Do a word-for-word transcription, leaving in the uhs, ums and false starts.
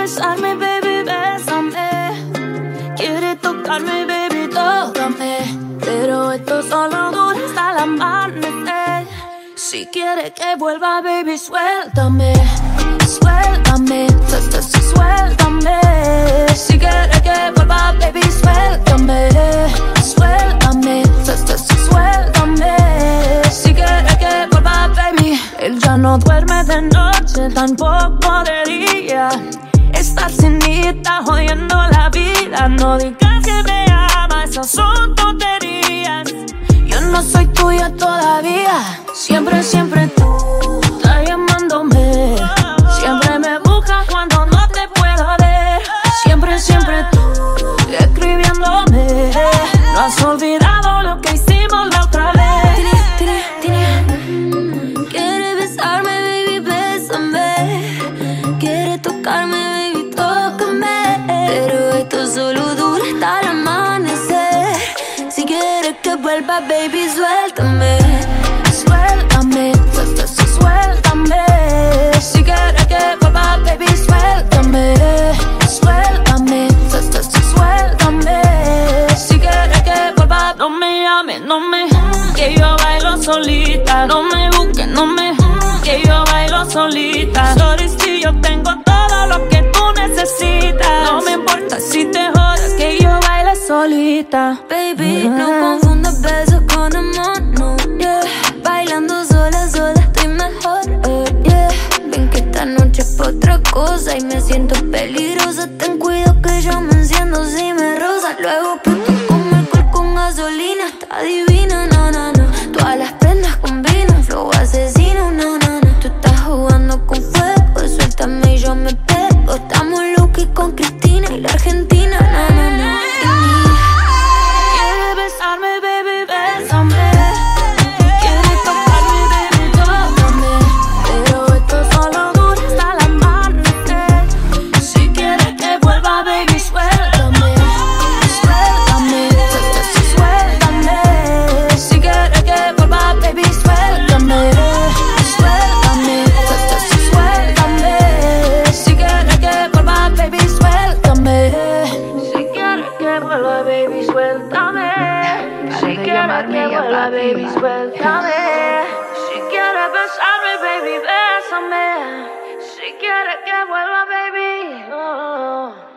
besarme, baby, bésame. Quiere tocarme, baby, tócame. Pero esto solo dura hasta el amanecer. Si quiere que vuelva, baby, suéltame. Suéltame, su- su- suéltame. Si quiere que vuelva, baby, suéltame. Suéltame, su- su- su- suéltame. Si quiere que vuelva, baby. Él ya no duerme de noche, tampoco de día. Estar sin mí está jodiendo la vida. No digas que me amas, esas son tonterías. Yo no soy tuya todavía. Siempre, siempre tú estás llamándome. Siempre me buscas cuando no te puedo ver. Siempre, siempre tú escribiéndome. No has olvidado lo que hicimos la otra vez. Tini, tini, tini. Quiere besarme, baby, bésame. Quiere tocarme, baby, tócame. Pero esto solo dura hasta el amanecer. Si quieres que vuelva, baby, suéltame. Suéltame, su- su- su- suéltame. Si quieres que vuelva, baby, suéltame. Suéltame, su- su- su- suéltame. Si quieres que vuelva, no me llames, no me que yo bailo solita. No me busques, no me que yo bailo solita. Sorry si yo tengo todo lo que tú necesitas. No me importa si te jodas que yo bailo solita. Baby, no confundas besos con amor, no, yeah. Bailando sola, sola estoy mejor, eh, yeah. Ven que esta noche es pa' otra cosa y me siento peligrosa. Ten cuidado que yo me enciendo si me rosa. Luego exploto como alcohol con gasolina. Está divina, no, no, no. Todas las prendas combinan, flow asesino, no, no, no. Tú estás jugando con fuego, suéltame y yo me pego. Estamos Lucky con Cristina y la Argentina, no, no, no. Quiere besarme, baby, bésame. Quiere tocarme, baby, tócame. Pero esto solo dura hasta el amanecer. Si quiere que vuelva, baby, suéltame. Suéltame, su- su- suéltame. Si quiere que vuelva, baby, suéltame. Suéltame, su- su- suéltame. Si quiere que vuelva, baby, suéltame. Si quiere que vuelva, baby, suéltame. Si quiere que vuelva, baby, suéltame. Si quiere besarme, baby, bésame. Si quiere que vuelva, baby, oh.